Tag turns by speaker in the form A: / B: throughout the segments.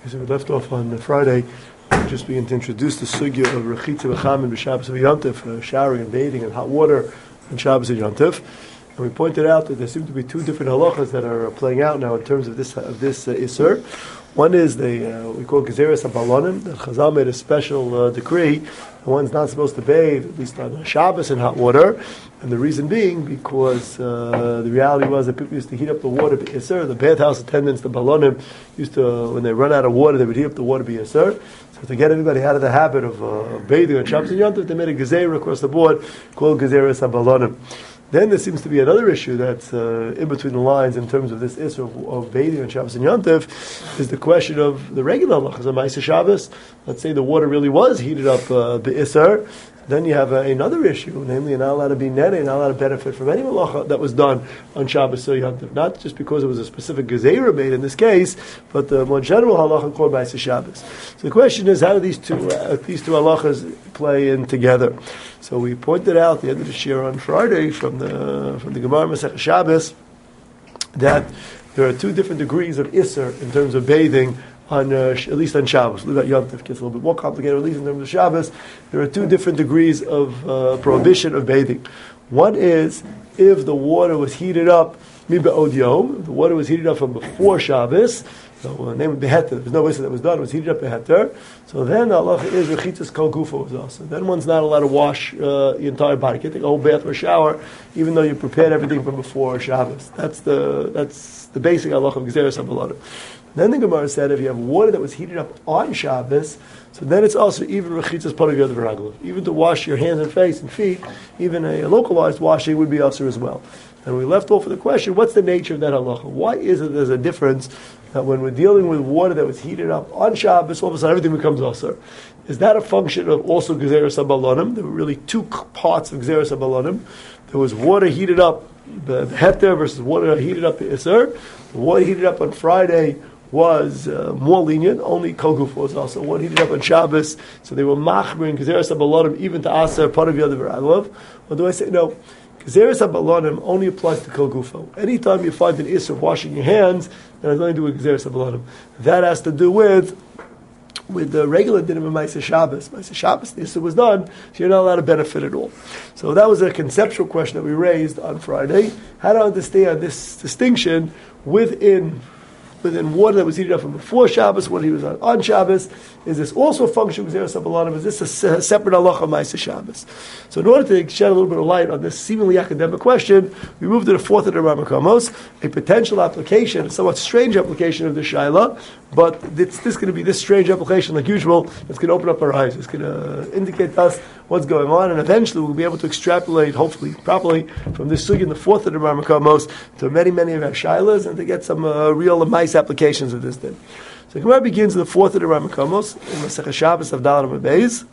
A: So we left off on Friday, just beginning to introduce the sugya of Rechitza B'Chamin B'Shabbos V'Yontif, showering and bathing and hot water on Shabbos and Yontif. And we pointed out that there seem to be two different halachas that are playing out now in terms of this Isser. One is we call Gezeres HaBalonim, that Chazal made a special decree that one's not supposed to bathe, at least on Shabbos, in hot water. And the reason being, because the reality was that people used to heat up the water Isser. The bathhouse attendants, the Balonim, used to, when they run out of water, they would heat up the water Isser. So to get everybody out of the habit of bathing on Shabbos and Yontif, they made a Gezer across the board called Gezeres HaBalonim. Then there seems to be another issue that's in between the lines in terms of this issue of bathing on Shabbos and Yontif, is the question of the regular halachas on Ma'aseh Shabbos. Let's say the water really was heated up be'isser. Then you have another issue, namely you're not allowed to be nene, not allowed to benefit from any halacha that was done on Shabbos or Yontif. Not just because it was a specific gezerah made in this case, but the more general halacha called Ma'aseh Shabbos. So the question is, how do these two halachas play in together? So we pointed out at the end of the shir on Friday from the Gemara Masechah Shabbos that there are two different degrees of Isser in terms of bathing on at least on Shabbos. Leave out Yontif gets a little bit more complicated. At least in terms of Shabbos, there are two different degrees of prohibition of bathing. One is if the water was heated up miba'od yom, the water was heated up from before Shabbos. So name of beheter, there's no way that was done. It was heated up beheter. So then Allah is rechitzas kol gufa was also. Then one's not allowed to wash the entire body. You can't take a whole bath or shower, even though you prepared everything from before Shabbos. That's the basic halacha of Gezeres HaBalonim. Then the Gemara said if you have water that was heated up on Shabbos, so then it's also even rechitzas part of your other. Even to wash your hands and face and feet, even a localized washing would be also as well. And we left off with the question, what's the nature of that halacha? Why is it there's a difference that when we're dealing with water that was heated up on Shabbos, all of a sudden everything becomes asur? Is that a function of also Gezeres HaBalonim? There were really two parts of Gezeres HaBalonim. There was water heated up, the heter versus water heated up the Isser. The water heated up on Friday was more lenient, only Kol Guf was also water heated up on Shabbos, so they were machmir Gezeres HaBalonim even to Aser, part of the other V'Raglav. Or do I say, no, Gezeres HaBalonim only applies to Kol Gufo. Anytime you find an Isser of washing your hands, that has nothing to do with Gezeres HaBalonim. That has to do with the regular din of Ma'aseh Shabbos. Ma'aseh Shabbos, the Isser was done, so you're not allowed to benefit at all. So that was a conceptual question that we raised on Friday. How to understand this distinction within water that was heated up from before Shabbos, when he was on Shabbos. Is this also a function of Gezeres HaBalonim? Is this a separate halacha of Ma'aseh Shabbos? So in order to shed a little bit of light on this seemingly academic question, we moved to the fourth of the Rambam, a potential application, a somewhat strange application of the Shaila, but this going to be this strange application, like usual, that's going to open up our eyes. It's going to indicate to us what's going on, and eventually we'll be able to extrapolate, hopefully, properly, from this sugi in the fourth of the Rambam to many of our Shailas, and to get some real nice applications of this thing. So the Gemara begins in the fourth of the Rambam in Masechah Shabbos of Dalet Amud Beis.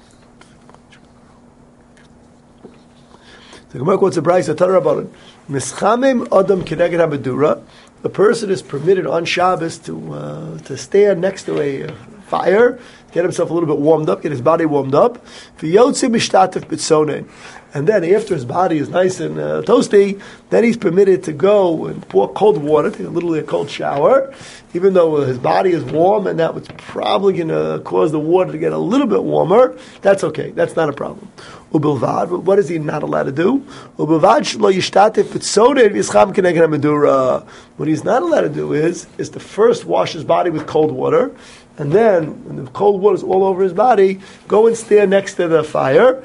A: The Gemara quotes a brayso, Tana Rabbanan, Mischamim Adam Keneged HaMedura. The person is permitted on Shabbos to stand next to a fire, get himself a little bit warmed up, get his body warmed up. V'yotzi mishtatif b'tzonen. And then after his body is nice and toasty, then he's permitted to go and pour cold water, take literally a cold shower, even though his body is warm, and that was probably going to cause the water to get a little bit warmer. That's okay. That's not a problem. Ubilvad, what is he not allowed to do? Ubilvad shlo yishtatif b'tzonen v'yischam keneged hamedura. What he's not allowed to do is to first wash his body with cold water, and then, when the cold water is all over his body, go and stand next to the fire.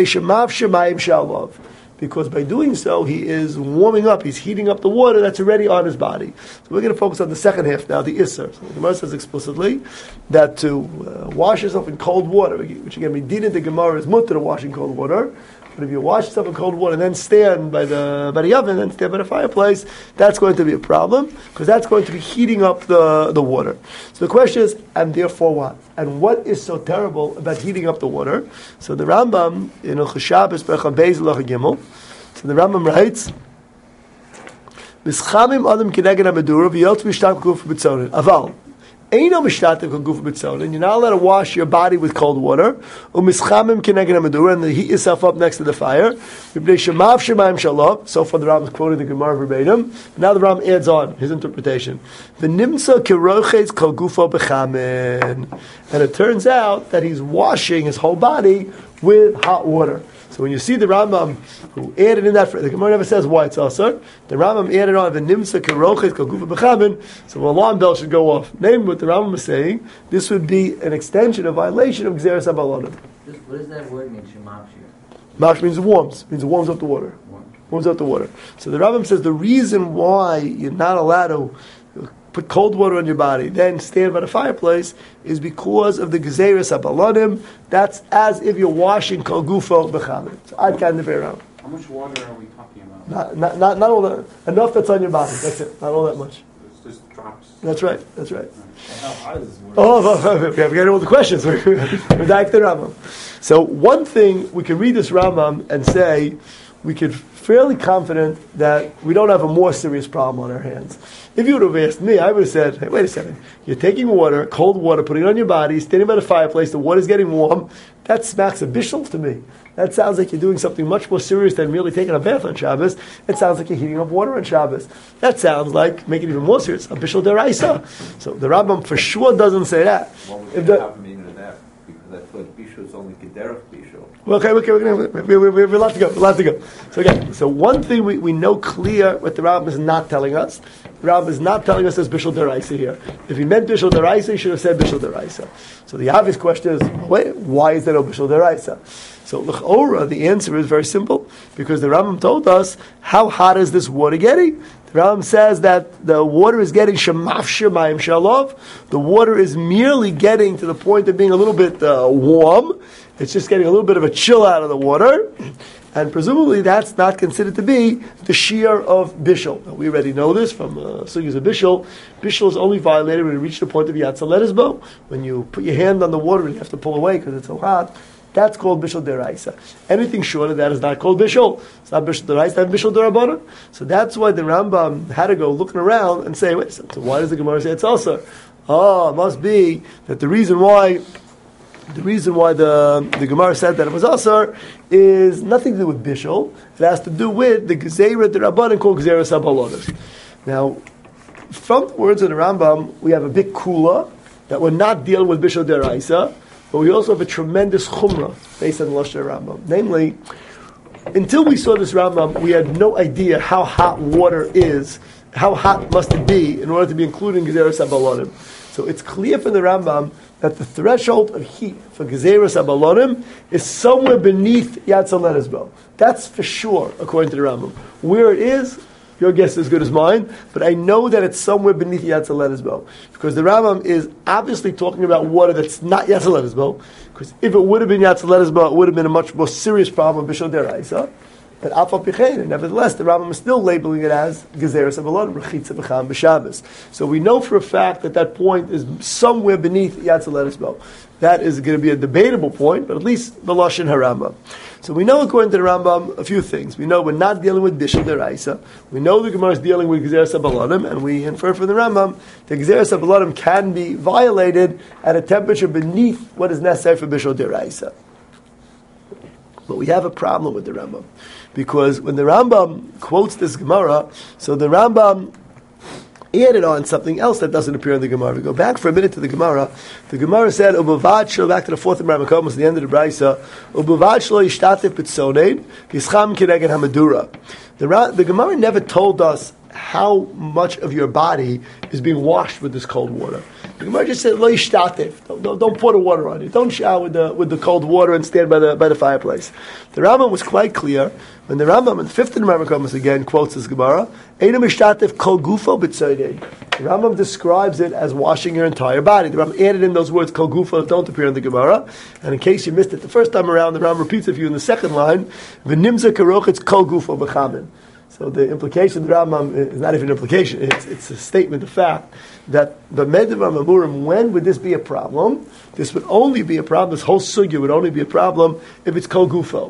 A: Because by doing so, he is warming up, he's heating up the water that's already on his body. So we're going to focus on the second half now, the Isser. So the Gemara says explicitly that to wash yourself in cold water, which again, Medina the Gemara is mutter to wash in cold water. But if you wash yourself in cold water and then stand by the oven and stand by the fireplace, that's going to be a problem, because that's going to be heating up the water. So the question is, and therefore what? And what is so terrible about heating up the water? So the Rambam in Hilchos Shabbos Perek Beis Halacha Gimel. So the Rambam writes, Mischamim Adam Keneged HaMedura v'yotz mishtatif b'tzonen. Aval Eino mishtatev kol gufa b'tzonin. You're not allowed to wash your body with cold water. Umischamim kineged hamadura, and heat yourself up next to the fire. V'bnei shemav shemayim shalom. So far the Ram is quoting the Gemara verbatim. Now the Ram adds on his interpretation. V'nimtza kirochetz kol gufa b'chamin. And it turns out that he's washing his whole body with hot water. So when you see the Rambam who added in that, the Gemara never says why it's asur. The Rambam added on the nimsa kerochet kagufa b'chamin. So the alarm bell should go off. Name what the Rambam is saying. This would be an extension, a violation of Gzeres HaBalonim.
B: What does that word mean? Shemapshir.
A: Mapsh means warms. Means it warms up the water. Warms up the water. So the Rambam says the reason why you're not allowed to put cold water on your body, then stand by the fireplace, is because of the Gezeres HaBalonim. That's as if you're washing Kol Gufo B'chamin. So I'd kind of around.
C: How much water are we talking about?
A: Not all that. Enough that's on your body. That's it. Not all that much.
C: It's just drops.
A: That's right. That's right.
C: How high is this water?
A: Oh, we have to get all the questions. We're back to Rambam. So one thing, we can read this Rambam and say, we could fairly confident that we don't have a more serious problem on our hands. If you would have asked me, I would have said, hey, wait a second. You're taking water, cold water, putting it on your body, standing by the fireplace, the water's getting warm. That smacks a bishul to me. That sounds like you're doing something much more serious than merely taking a bath on Shabbos. It sounds like you're heating up water on Shabbos. That sounds like, make it even more serious, a bishul deraisa. So the Rambam for sure doesn't say that.
D: What would have mean in that? Because I thought Bishu is only Gederach Bishu.
A: Okay, we're allowed to go. So again, one thing we know clear what the Rambam is not telling us. The Rambam is not telling us there's Bishul Deraisa here. If he meant Bishul Deraisa, he should have said Bishul Deraisa. So the obvious question is, wait, why is there no Bishul Deraisa? So l'chora, the answer is very simple, because the Rambam told us, how hot is this water getting? The Rambam says that the water is getting shemaf shemayim shalov. The water is merely getting to the point of being a little bit warm. It's just getting a little bit of a chill out of the water. And presumably that's not considered to be the shear of Bishul. Now, we already know this from Sugyas of Bishul. Bishul is only violated when you reach the point of Yatzaletizbo. When you put your hand on the water and you have to pull away because it's so hot, that's called Bishul Deraisa. Anything short of that is not called Bishul. It's not Bishul Deraisa, it's Bishul Derabbanan. So that's why the Rambam had to go looking around and say, wait, so why does the Gemara say it's also? Oh, it must be that the reason why the Gemara said that it was Asar is nothing to do with Bishul. It has to do with the Gezerah Derabbanan called Gezerah Sabalonis. Now, from the words of the Rambam, we have a big kula that we're not dealing with Bishul Deraisa, but we also have a tremendous chumrah based on the Lashon Rambam. Namely, until we saw this Rambam, we had no idea how hot water is, how hot must it be in order to be included in Gezerah Sabalonim. So it's clear from the Rambam that the threshold of heat for Gezeres HaBalonim is somewhere beneath Yatzaletizbo. That's for sure, according to the Rambam. Where it is, your guess is as good as mine, but I know that it's somewhere beneath Yatzaletizbo. Because the Rambam is obviously talking about water that's not Yatzaletizbo, because if it would have been Yatzaletizbo, it would have been a much more serious problem of Bishul Deraisa. But Alpha Pichein, nevertheless, the Rambam is still labeling it as Gezeres HaBalonim, Rechitza B'cham B'Shabbos. So we know for a fact that that point is somewhere beneath Yatzaletizbo. That is going to be a debatable point, but at least the Lashon HaRambam. So we know, according to the Rambam, a few things. We know we're not dealing with Bishul Deraisa. We know the Gemara is dealing with Gezeres HaBalonim, and we infer from the Rambam that Gezeres HaBalonim can be violated at a temperature beneath what is necessary for Bishul Deraisa. But we have a problem with the Rambam. Because when the Rambam quotes this Gemara, so the Rambam added on something else that doesn't appear in the Gemara. We go back for a minute to the Gemara. The Gemara said, "Ubavad shlo," back to the fourth Rambam, almost the end of the Brisa. "Ubavad shlo yishtatef b'tzonein yischam kineged hamadura." The Gemara never told us how much of your body is being washed with this cold water. The Gemara just said, "Lo yishtatef." Don't pour the water on you. Don't shower with the cold water and stand by the fireplace. The Rambam was quite clear when the Rambam in the fifth Rambam again quotes this Gemara. Eina mishtatef kol gufo b'tzonein. The Rambam describes it as washing your entire body. The Rambam added in those words kol gufo that don't appear in the Gemara. And in case you missed it the first time around, the Rambam repeats it for you in the second line. V'nimza karochetz kol gufo b'chamin. So the implication of the Rambam is not even an implication, it's a statement of fact that the Medivah Mamurim, when would this be a problem? This would only be a problem, this whole sugya would only be a problem if it's kol gufo.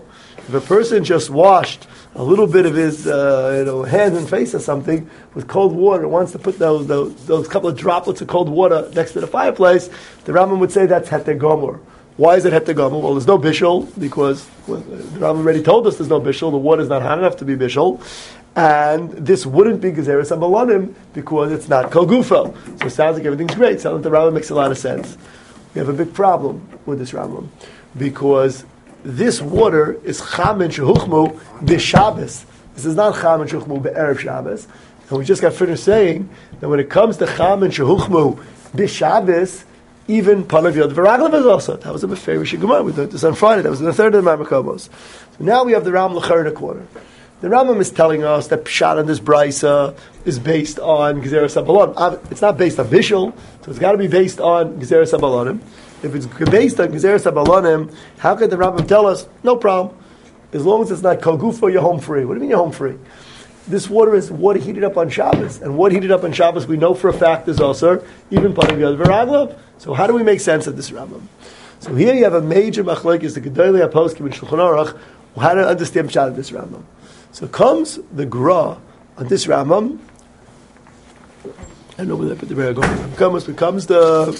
A: If a person just washed a little bit of his hands and face or something with cold water, wants to put those couple of droplets of cold water next to the fireplace, the Rambam would say that's heter gomor. Why is it heter gomor? Well, there's no bishul, because the Rambam already told us there's no bishul. The water is not hot enough to be bishul. And this wouldn't be gezeres abalonim because it's not kol gufo. So it sounds like everything's great. Sounds like the Rambam makes a lot of sense. We have a big problem with this Rambam because this water is chamin shehuchmu b'Shabbos. This is not chamin shehuchmu b'erev Shabbos. And we just got finished saying that when it comes to chamin shehuchmu b'Shabbos, even panav yod v'raglav is also. That was a beferish gemara. We learned this on Friday. That was in the third of the Mamakomos. So now we have the Ram L'cher in a quarter. The Rambam is telling us that Pshat in this Brisa is based on Gezeres HaBalon. It's not based on Bishul, so it's got to be based on Gezeres HaBalonim. If it's based on Gezeres HaBalonim, how could the Rambam tell us, no problem, as long as it's not Kol Gufo, you're home free? What do you mean you're home free? This water is water heated up on Shabbos, and what heated up on Shabbos we know for a fact is also even Panav Yod V'Raglav. So how do we make sense of this Rambam? So here you have a major machlokes, the Gedolei HaPoskim in Shulchan Aruch, how to understand Pshat of this Rambam. So comes the Gra on this Rambam. I don't know where I put the Gra. Comes the.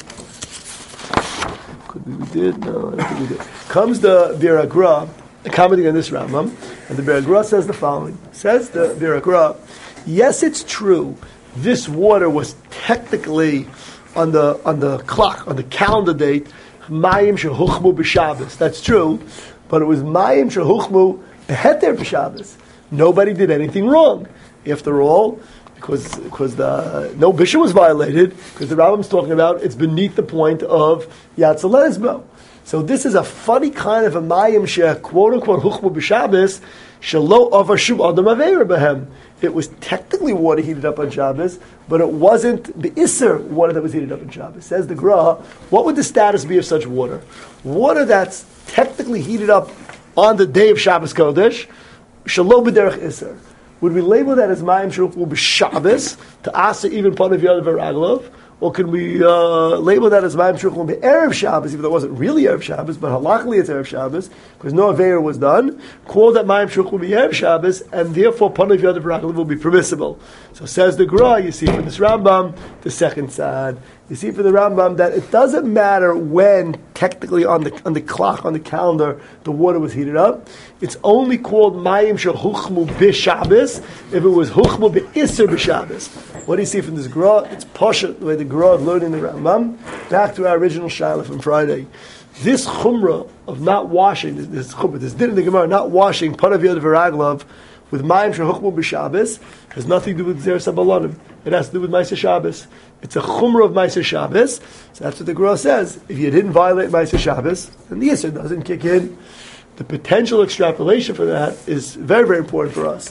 A: Could be we did? No, I don't think we did. Comes the Vira Gra, commenting on this Rambam, and the Vira Gra says the following. Says the Vira Gra, yes, it's true. This water was technically on the clock, on the calendar date, Mayim shehuchmu b'Shabbos. That's true, but it was Mayim shehuchmu b'heter b'Shabbos. Nobody did anything wrong. After all, because no bishul was violated, because the Rambam's talking about it's beneath the point of Yatzel Lesbo. So this is a funny kind of a mayim she quote unquote huchmu b'Shabbos shelo over shum adam aveira b'hem. It was technically water heated up on Shabbos, but it wasn't the Isser water that was heated up on Shabbos. Says the Gra, what would the status be of such water? Water that's technically heated up on the day of Shabbos Kodesh, Shalom b'derech Isser. Would we label that as Mayim Shulchmu b'Shabbos to Asa even Panav Yod V'Raglav? Or can we label that as Mayim Shulchmu b'Erev Shabbos, even though it wasn't really Erev Shabbos, but halachically it's Erev Shabbos, because no Aveir was done, call that Mayim Shulchmu b'Erev Shabbos, and therefore Panav Yod V'Raglav will be permissible. So says the Gra, you see from this Rambam, the second side. You see for the Rambam that it doesn't matter when technically on the clock, on the calendar, the water was heated up. It's only called Mayim Shel Huchmu b'Shabbos if it was Huchmu b'Isser b'Shabbos. What do you see from this Gra? It's Poshet, the way the Gra is learning the Rambam. Back to our original Shaila from Friday. This Chumrah of not washing, this din in the Gemara, not washing Panav Yod V'Raglav with Mayim Shel Huchmu b'Shabbos has nothing to do with Gezeres HaBalonim. It has to do with Ma'aser Shabbos. It's a chumrah of Ma'aser Shabbos. So that's what the Gra says. If you didn't violate Ma'aser Shabbos, then the Yisr doesn't kick in. The potential extrapolation for that is very, very important for us.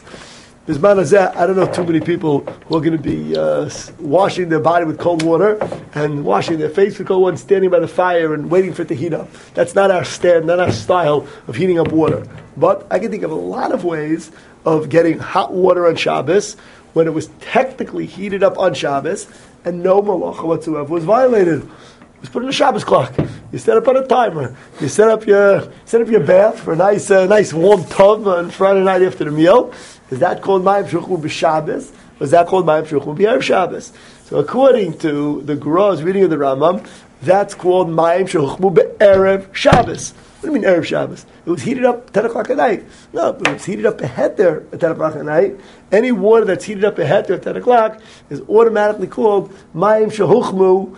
A: I don't know too many people who are going to be washing their body with cold water and washing their face with cold water and standing by the fire and waiting for it to heat up. That's not our stand, not our style of heating up water. But I can think of a lot of ways of getting hot water on Shabbos when it was technically heated up on Shabbos and no malacha whatsoever was violated. It was put in a Shabbos clock. You set up on a timer. You set up your bath for a nice warm tub on Friday night after the meal. Is that called Mayim Shulchmu b'Shabbos? Or is that called Mayim Shulchmu b'Erev Shabbos? So according to the Gra's reading of the Rambam, that's called Mayim Shulchmu b'Erev Shabbos. What do you mean Erev Shabbos? It was heated up 10 o'clock at night. No, but it was heated up ahead there at 10 o'clock at night. Any water that's heated up ahead there at 10 o'clock is automatically called Mayim Shehuchmu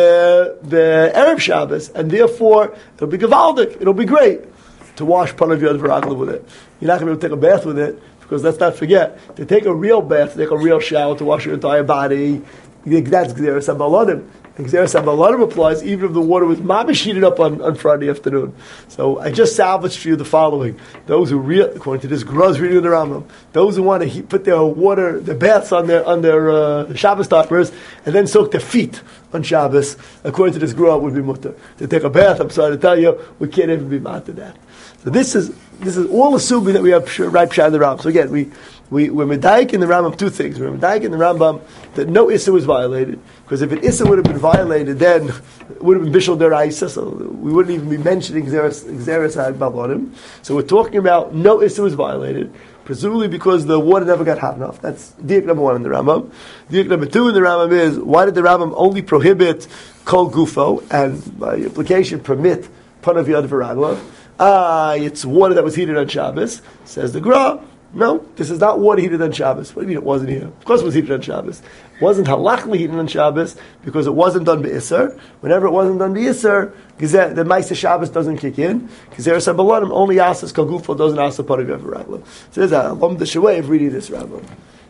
A: Erev Shabbos, and therefore it'll be gavaldik. It'll be great to wash Panav Yod V'Raglav with it. You're not going to be able to take a bath with it, because let's not forget, to take a real bath, to take a real shower, to wash your entire body, that's Gezeres HaBalonim. And Gezeres HaBalonim applies even if the water was mamish heated up on Friday afternoon. So I just salvaged for you the following. Those who, according to this Gra's reading of the Rambam, those who want to put their baths on their Shabbos toppers, and then soak their feet on Shabbos, according to this Gra, would be mutter. To take a bath, I'm sorry to tell you, we can't even be mad to that. So this is all assuming that we have right pshat in the Rambam. So again, we we're medayik in the Rambam two things. We're medayik in the Rambam that no issa was violated, because if an issa would have been violated, then it would have been bishul deraisa, so we wouldn't even be mentioning xeris ha'agbabonim. So we're talking about no issa was violated, presumably because the water never got hot enough. That's diak number one in the Rambam. Diak number two in the Rambam is, why did the Rambam only prohibit kol gufo, and by implication permit panav yad v'raglav? It's water that was heated on Shabbos. Says the Gra, no, this is not water heated on Shabbos. What do you mean it wasn't here? Of course it was heated on Shabbos. It wasn't halachically heated on Shabbos because it wasn't done be'isser. Whenever it wasn't done be'isser, the Maisa Shabbos doesn't kick in. Gezer Sabalanim only asks Kagufo, doesn't ask the Panav Yad v'raglav. So there's a lom d'shaway of reading this Rambam.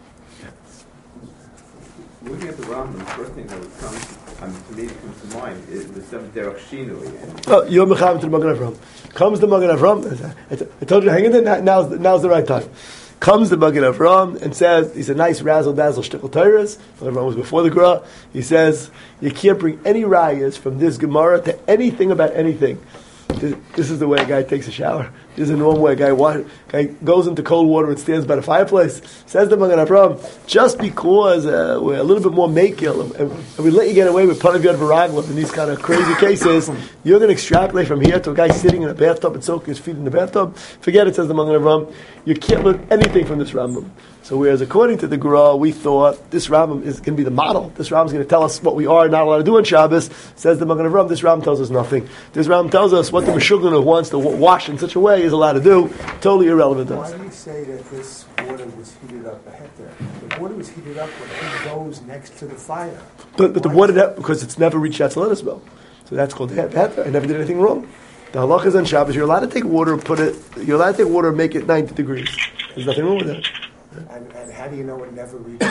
D: Looking at the Rambam, the first thing that would come to me comes to mind is the seventh derech shinui.
A: Oh, you're mechav to the Magen Avraham. Comes the Magen Avraham. I told you, hang in there. Now's the right time. Comes the Magen Avraham and says, he's a nice razzle dazzle shtickle Torahs. Magen Avraham was before the Gra. He says you can't bring any rayas from this Gemara to anything about anything. This is the way a guy takes a shower. This is a normal way a guy goes into cold water and stands by the fireplace. Says the Magen Avraham, just because we're a little bit more makil and we let you get away with panav yad v'raglav in these kind of crazy cases, you're going to extrapolate from here to a guy sitting in a bathtub and soaking his feet in the bathtub? Forget it, says the Magen Avraham. You can't learn anything from this Rambam. So whereas according to the Gra, we thought this Rambam is going to be the model. This Rambam is going to tell us what we are not allowed to do on Shabbos. Says the Magen Avraham, this Rambam tells us nothing. This Rambam tells us what the Meshuggah who wants to wash in such a way is allowed to do. Totally irrelevant to us.
E: Why do you say that this water was heated up ahead there? The water was heated up when he goes next to the fire.
A: But the water, because it's never reached Yatzalet Bell. So that's called heter. I never did anything wrong. The halach is on Shabbos. You're allowed to take water and you're allowed to take water and make it 90 degrees. There's nothing wrong with that.
E: And how do you know it never reaches?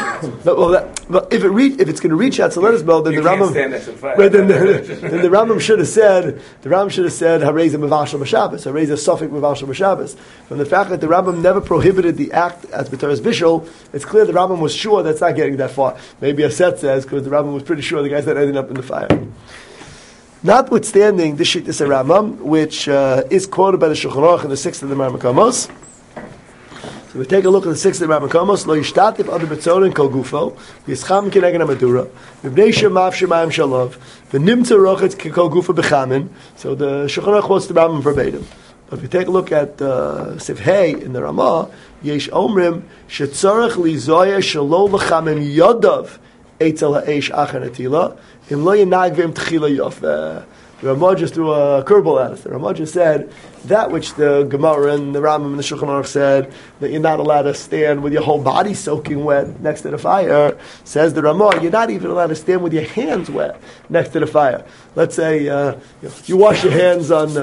A: If it's going to reach Yatzalet Bell, then the Rambam. Then the Rambam should have said. The Rambam should have said Harei Mevashel B'Shabbos. Harei Sofik Mevashel B'Shabbos. From the fact that the Rambam never prohibited the act as B'Toras Bishul, it's clear the Rambam was sure that's not getting that far. Maybe a set says because the Rambam was pretty sure the guy's not ending up in the fire. Notwithstanding this Shittas Rambam, which is quoted by the Shulchan Aruch in the 6th of the Marmakamos. So we take a look at the 6th of the Marmakamos. Lo yishtatif adu betzonin kol gufo v'yischam kinegen amadura v'bnei shemav shemayim shalov v'nimtza rochetz kol gufo b'chamin. So the Shulchan Aruch quotes the Rambam verbatim. But if you take a look at Sif Hey in the Ramah, yesh omrim shetzarech lizoya shelo l'chamin yodav eitzel ha'esh acher netila im lo yenag v'im tchila yof. The Ramah just threw a curveball at us. The Ramah just said that which the Gemara and the Rambam and the Shulchan Aruch said, that you're not allowed to stand with your whole body soaking wet next to the fire. Says the Ramah, you're not even allowed to stand with your hands wet next to the fire. Let's say you wash your hands on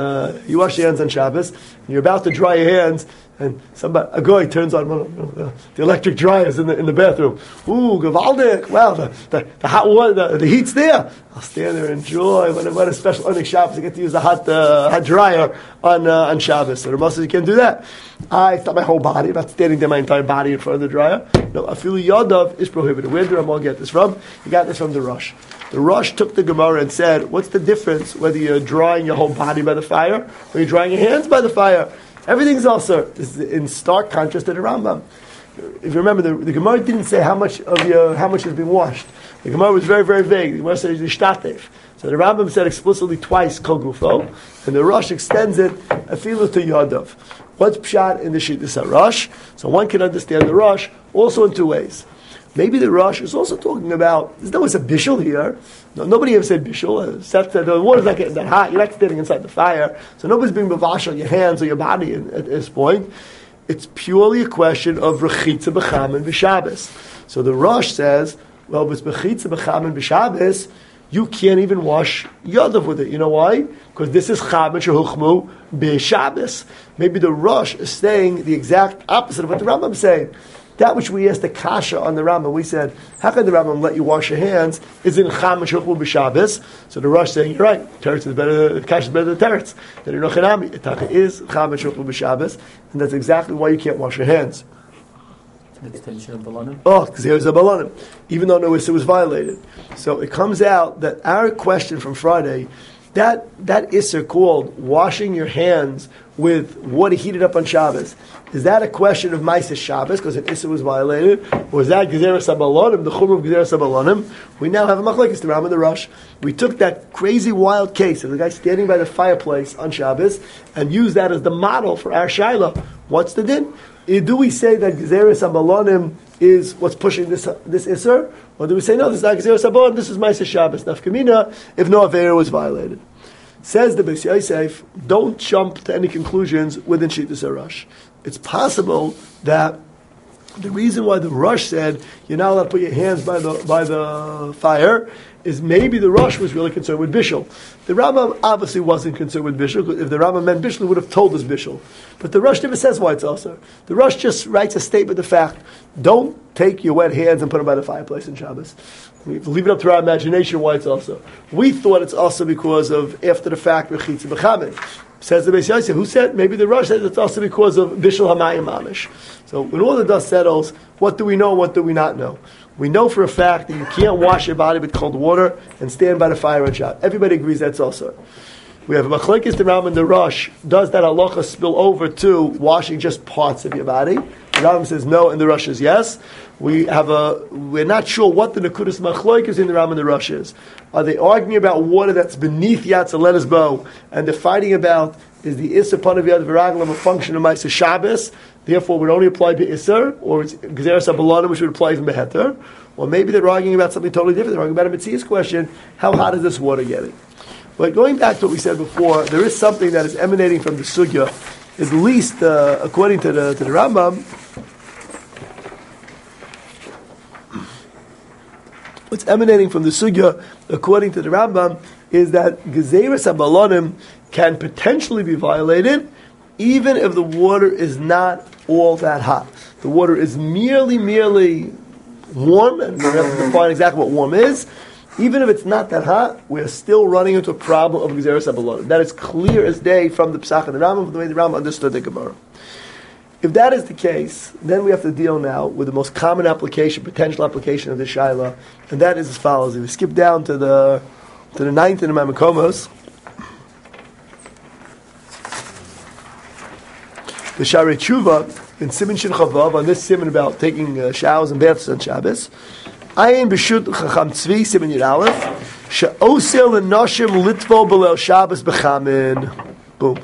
A: Shabbos, and you're about to dry your hands, and a guy turns on one of the electric dryers in the bathroom. Ooh, gavaldik! Wow, the hot water, the heat's there. I'll stand there and enjoy. What a special Onik Shabbos! I get to use the hot dryer on Shabbos. So the Ramah says you can't do that. It's not my whole body. I'm not standing there my entire body in front of the dryer. No, afilu yadav is prohibited. Where did the Ramah get this from? He got this from the Rosh. The Rosh took the Gemara and said, what's the difference whether you're drying your whole body by the fire or you're drying your hands by the fire? Everything's also. This is in stark contrast to the Rambam. If you remember, the Gemara didn't say how much has been washed. The Gemara was very, very vague. The Gemara said yishtatev. So the Rambam said explicitly twice kol gufo, and the Rosh extends it afilu to yadav. What's pshat in the Shittas HaRosh? So one can understand the Rosh also in two ways. Maybe the Rosh is also talking about, there's no a bishul here. No, nobody ever said bishul. Seth said the water's not getting that hot. You're not standing inside the fire. So nobody's being bavash on your hands or your body at this point. It's purely a question of rechitza b'chamin b'Shabbos. So the Rosh says, well, if it's rechitza b'chamin b'Shabbos, you can't even wash yadav with it. You know why? Because this is chamin shehuchmu b'Shabbos. Maybe the Rosh is saying the exact opposite of what the Rambam is saying. That which we asked the kasha on the Rambam, we said, how can the Rambam let you wash your hands? Is in Cham Shulchmu b'Shabbos. So the Rosh saying, you're right, teretz is better, kasha is better than teretz. Then you know Chanami, Itaka is Cham Shulchmu b'Shabbos, and that's exactly why you can't wash your hands.
F: An extension of Balanim?
A: Oh, because here's a Balanim, even though no Issa was violated. So it comes out that our question from Friday that Isser called washing your hands with water heated up on Shabbos, is that a question of Ma'aseh Shabbos because an Isser was violated, or is that Gezeres Abalonim, the Chumrah of Gezeres Abalonim? We now have a machlokes, the Ram and the Rosh. We took that crazy wild case of the guy standing by the fireplace on Shabbos and used that as the model for our Shaila. What's the din? Do we say that Gezeres Abalonim is what's pushing this Isser? Or do we say, no, this is not Gezeres Abalonim, this is Ma'aseh Shabbos, Nafkamina, if no Avera was violated? Says the Beis Yosef, don't jump to any conclusions within Shittas HaRosh. It's possible that the reason why the Rosh said you're not allowed to put your hands by the fire is maybe the Rosh was really concerned with Bishul. The Rambam obviously wasn't concerned with Bishul, because if the Rambam meant Bishul, he would have told us Bishul. But the Rosh never says why it's also. The Rosh just writes a statement of fact. Don't take your wet hands and put them by the fireplace in Shabbos. We leave it up to our imagination why it's also. We thought it's also because of after the fact Rechitza B'chamin. Says the Beis Yosef, who said? Maybe the Rosh says it's also because of Bishul Hamayim Mamish. So when all the dust settles, what do we know, what do we not know? We know for a fact that you can't wash your body with cold water and stand by the fire on Shabbos. Everybody agrees that's also. We have a machlokes, the Ram and the Rosh. Does that halacha spill over to washing just parts of your body? The Ram says no, and the Rosh says yes. We're not sure what the nekudas machlokes in the Ram and the Rosh is. Are they arguing about water that's beneath Yatzalena's bow, and they're fighting about is the Isser Panav Yad V'Raglam a function of Ma'aseh Shabbos, therefore would only apply to Isser, or it's Gezeres Abalonim which would apply even Beheter, or maybe they're arguing about something totally different. They're arguing about a Metzias question: how hot is this water getting? But going back to what we said before, there is something that is emanating from the sugya, at least according to the Rambam. What's emanating from the sugya, according to the Rambam, is that Gezeres Abalonim can potentially be violated, even if the water is not all that hot. The water is merely warm, and we have to define exactly what warm is. Even if it's not that hot, we're still running into a problem of Gezeres Abalonim. That is clear as day from the Pesach and the Rambam, from the way the Rambam understood the Gemara. If that is the case, then we have to deal now with the most common application, potential application of the Shaila, and that is as follows. If we skip down to the ninth in the Mamakomos, the Sharei Tshuva in Siman Shin Chavav, on this siman about taking showers and baths on Shabbos, Ayin B'Shut Chacham Tzvi Siman Yud Aleph She'oser l'noshim litvo b'leil Shabbos b'chamin. Boom.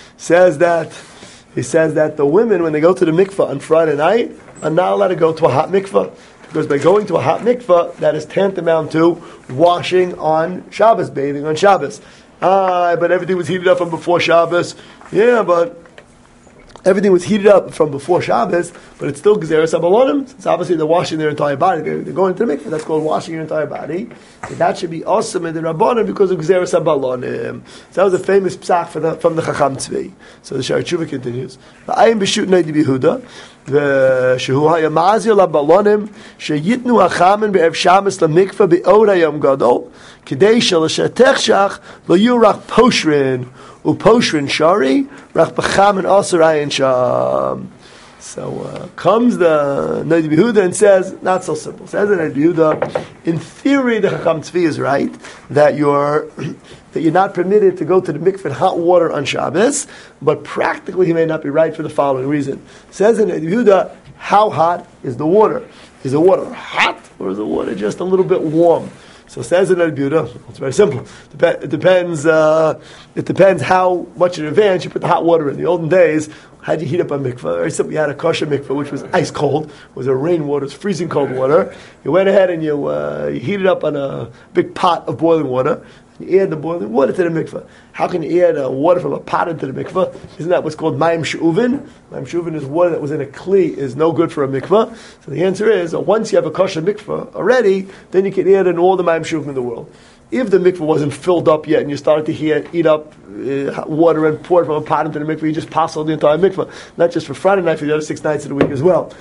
A: He says that the women, when they go to the mikvah on Friday night, are not allowed to go to a hot mikvah. Because by going to a hot mikvah, that is tantamount to washing on Shabbos, bathing on Shabbos. But everything was heated up from before Shabbos. Yeah, but everything was heated up from before Shabbos, but it's still Gezeres Abalonim. Since obviously they're washing their entire body. They're going to the mikvah. That's called washing your entire body. So that should be awesome in the Rabbanim because of Gezeres Abalonim. So that was a famous psach from the Chacham Tzvi. So the Sharei Tshuva continues. V'ayim b'shut Noda B'Yehuda v'shehu haya ma'azir l'balonim sheyitnu hachamin be'ev Shabbos l'mikvah be'od hayom gadol k'dei she'lashetech lo yurach poshrin uposhrin shari rach b'chamin asur ayin sham. So comes the Noda B'Yehuda and says, not so simple. Says the Noda B'Yehuda, in theory the Chacham Tzvi is right that you're not permitted to go to the mikveh in hot water on Shabbos, but practically he may not be right for the following reason. Says the Noda B'Yehuda, how hot is the water? Is the water hot or is the water just a little bit warm? So says the Noda B'Yehuda, it's very simple. It depends how much in advance you put the hot water in. The olden days, how'd you heat up a mikveh? Very simple. You had a kosher mikveh, which was ice cold. It was a rainwater, it was freezing cold water. You went ahead and you heated up on a big pot of boiling water. You add the boiling water to the mikveh. How can you add water from a pot into the mikveh? Isn't that what's called mayim she'uvin? Mayim she'uvin is water that was in a kli, is no good for a mikveh. So the answer is, once you have a kosher mikveh already, then you can add in all the mayim she'uvin in the world. If the mikveh wasn't filled up yet and you started to eat up water and pour it from a pot into the mikveh, you just passed the entire mikveh. Not just for Friday night, for the other 6 nights of the week as well.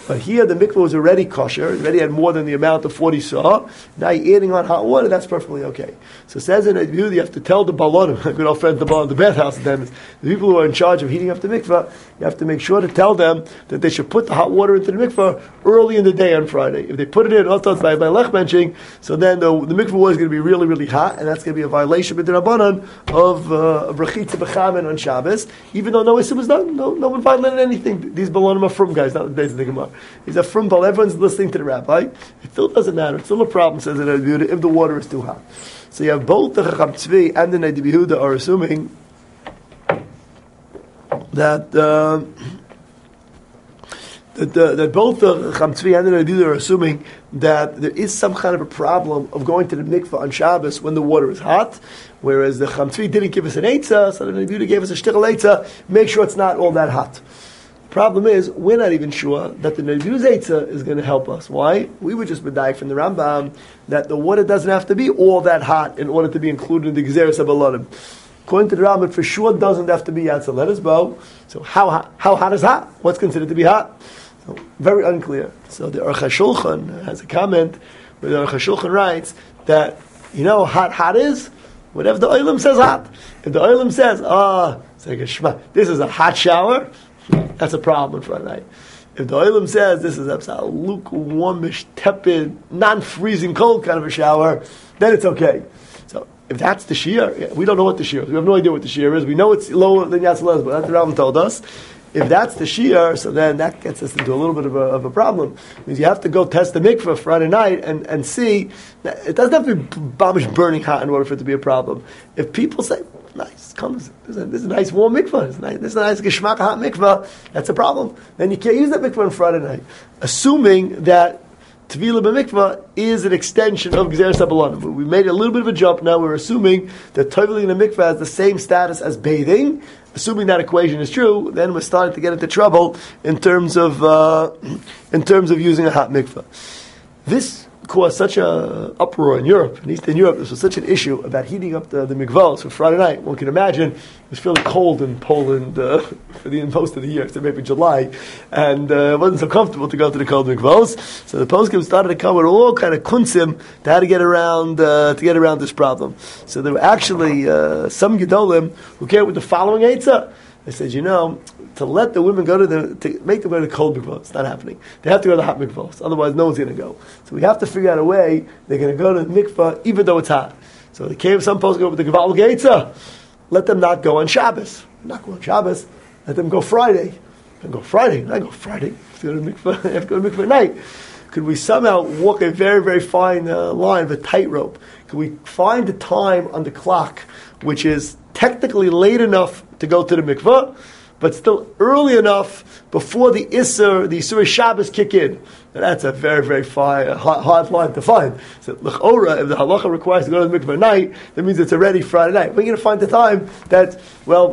A: But here the mikvah was already kosher, it already had more than the amount of 40 saw. Now you're adding on hot water, that's perfectly okay. So it says in a view, you have to tell the balonim, good old friend, the bathhouse attendants, the people who are in charge of heating up the mikvah, you have to make sure to tell them that they should put the hot water into the mikvah early in the day on Friday. If they put it in, also by lech benching, so then the mikvah water is going to be really, really hot, and that's going to be a violation with the rabbanon of rechitza b'chamin on Shabbos, even though no issue was done. No one violated anything. These balonim are from guys, not the days of the Gemara. These are from bal. Everyone's listening to the rabbi. It still doesn't matter. It's still a problem, says the Rebbe Yehuda, if the water is too hot. So you have both the Chacham Tzvi and the Rebbe Yehuda are assuming that that both the Chacham Tzvi and the Rebbe Yehuda are assuming that there is some kind of a problem of going to the mikveh on Shabbos when the water is hot, whereas the Chacham Tzvi didn't give us an eitzah, so the Rebbe Yehuda gave us a shtichel eitzah, make sure it's not all that hot. Problem is, we're not even sure that the Nevi'u's Eitzah is going to help us. Why? We were just medayik from the Rambam that the water doesn't have to be all that hot in order to be included in the Gezeres HaBalonim. According to the Rambam, it for sure doesn't have to be Yatzah Let us bow. So how hot is hot? What's considered to be hot? So very unclear. So the Aruch HaShulchan has a comment where the Aruch HaShulchan writes that, hot is whatever the Olam says hot. If the Olam says, it's like a shema, this is a hot shower, that's a problem for a night. If the Olam says this is a lukewarmish, tepid, non-freezing cold kind of a shower, then it's okay. So if that's the shear, we don't know what the shear is. We have no idea what the shear is. We know it's lower than Yatzeh Let us bow. That's what Rambam told us. If that's the shear, so then that gets us into a little bit of a problem. Because you have to go test the mikveh Friday night and see. It doesn't have to be bamish burning hot in order for it to be a problem. If people say, nice, this is a nice warm mikveh, this is a nice geschmack hot mikveh, that's a problem. Then you can't use that mikveh on Friday night. Assuming that Tevilah b'mikveh is an extension of Gezeres HaBalonim. We made a little bit of a jump now. We're assuming that Tevilah in a mikveh has the same status as bathing. Assuming that equation is true, then we're starting to get into trouble in terms of using a hot mikveh. This caused such a uproar in Europe, in Eastern Europe. This was such an issue about heating up the mikvahs for Friday night. One can imagine it was fairly cold in Poland for most of the year, except maybe July, and it wasn't so comfortable to go to the cold mikvahs. So the poskim started to come with all kind of kunsim to how to get around this problem. So there were actually some gedolim who came with the following eitzah. They said, to let the women to make them go to the cold mikvahs, it's not happening. They have to go to the hot mikvahs, otherwise no one's going to go. So we have to figure out a way they're going to go to the mikvah even though it's hot. So they came, some posts go with the Gevaldik Eitzah. Let them not go on Shabbos. Not go on Shabbos. Let them go Friday. Not go Friday. They have to go to mikvah. They have to go to mikvah at night. Could we somehow walk a very, very fine line of a tightrope? Could we find the time on the clock which is technically late enough to go to the mikvah, but still early enough before the Isur Shabbos kick in? And that's a very, very hard line to find. So, l'chora, if the halacha requires to go to the mikvah at night, that means it's already Friday night. We're going to find the time that,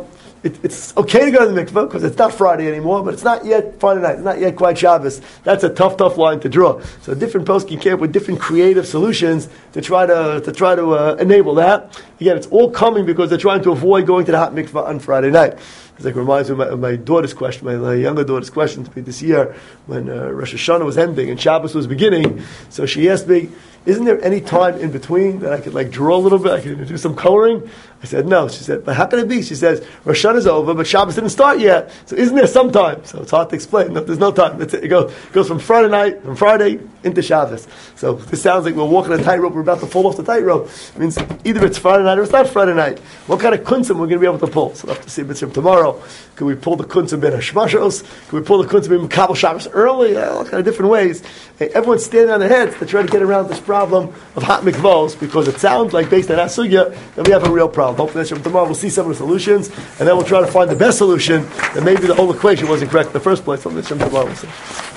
A: it's okay to go to the mikvah because it's not Friday anymore, but it's not yet Friday night. It's not yet quite Shabbos. That's a tough line to draw. So different poskim came up with different creative solutions to try to enable that. Again, it's all coming because they're trying to avoid going to the hot mikvah on Friday night. It's like reminds me of my daughter's question, my younger daughter's question to me this year when Rosh Hashanah was ending and Shabbos was beginning. So she asked me, isn't there any time in between that I could draw a little bit? I could do some coloring? I said, no. She said, but how can it be? She says, Rosh Hashanah is over, but Shabbos didn't start yet. So isn't there some time? So it's hard to explain. No, there's no time. That's it. It goes from Friday into Shabbos. So this sounds like we're walking a tightrope. We're about to fall off the tightrope. It means either it's Friday night or it's not Friday night. What kind of kunsim we're going to be able to pull? So we'll have to see Mitzvah tomorrow. Can we pull the kunsim ben hashmashos? Can we pull the kunsim ben Kabbalah Shabbos early? All kind of different ways. Hey, everyone's standing on their heads to try to get around this problem of hot mikvahs because it sounds like based on that sugya that we have a real problem. Hopefully tomorrow we'll see some of the solutions and then we'll try to find the best solution that maybe the whole equation wasn't correct in the first place. Tomorrow we'll see.